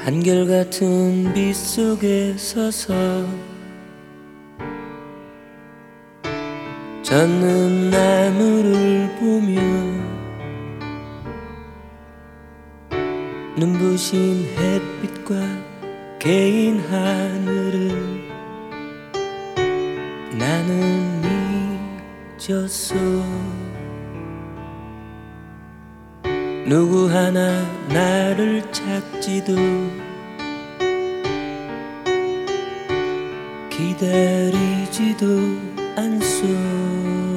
한결같은 빛 속에 서서 젖는 나무를 보며 눈부신 햇빛과 개인 하늘을 나는 잊었어. 누구 하나 나를 찾지도 기다리지도 않소.